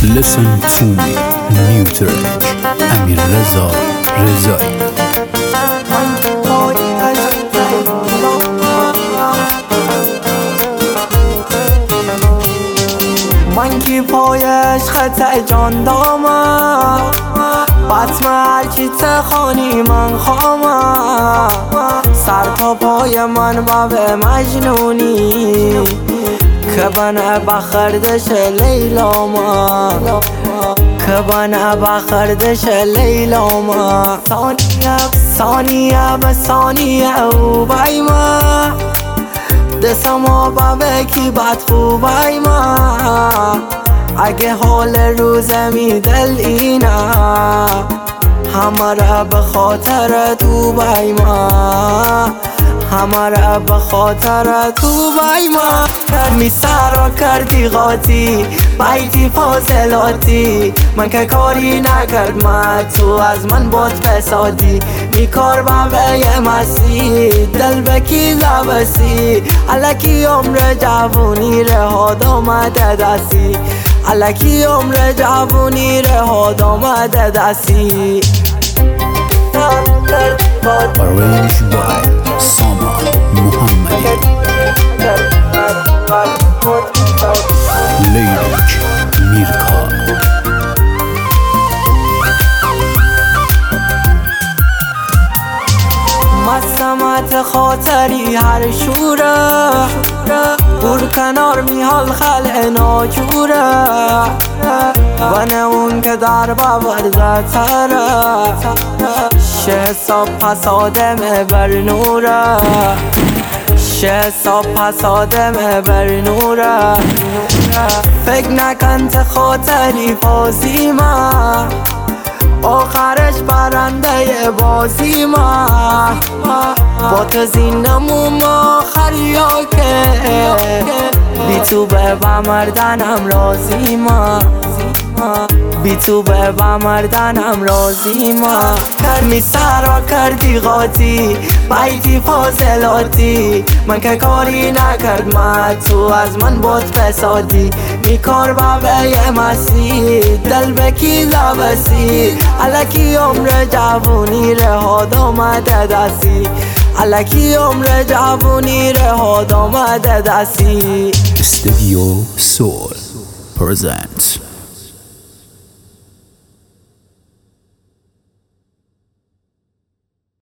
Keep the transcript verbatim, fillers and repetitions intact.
Listen to me New track امیر رضا رضایی. من کی پایش خط جان دامم بطمه هرچی تخانی من خامم سر تا پای من باب مجنونی که بنا بخردش لیلا ما که بنا بخردش لیلا ما ثانیه ثانیه به ثانیه او بای ما دسما بابه کی بد خوبای ما اگه حال روزمی دل اینا همه را به خاطر تو بای ما همه را به خاطر تو بای ما می سر را کردی غاطی بیتی فاضلاتی من که کاری نکرد من تو از من بود فسادی می کار بابه یه مسی دل بکی زبسی الکی عمر جوونی رهاد آمده دستی الکی عمر جوونی رهاد آمده دستی Arranged by Sama Muhammadi. Leylek Mirka. مستمت خاطری هر شوره بور کنار میحال خلع ناجوره و نه اون که در باورده تره شه حساب پس آدم بر نوره شه حساب پس آدم بر نوره فکر نکن ته خاطری فازی من آخرش برنده بازی ما با تو زینمون آخری ها که بی تو به مردنم رازی ما بی تو به مردنم رازی ما می سرا کردی غاطی بیتی فاضلاتی من که کاری نکرد من تو از من بود فسادی می کار بابه یه مسی دل بکی زبسی الکی عمر جوونی رهاد آمده دستی الکی عمر جوونی رهاد آمده دستی. Studio Soul presents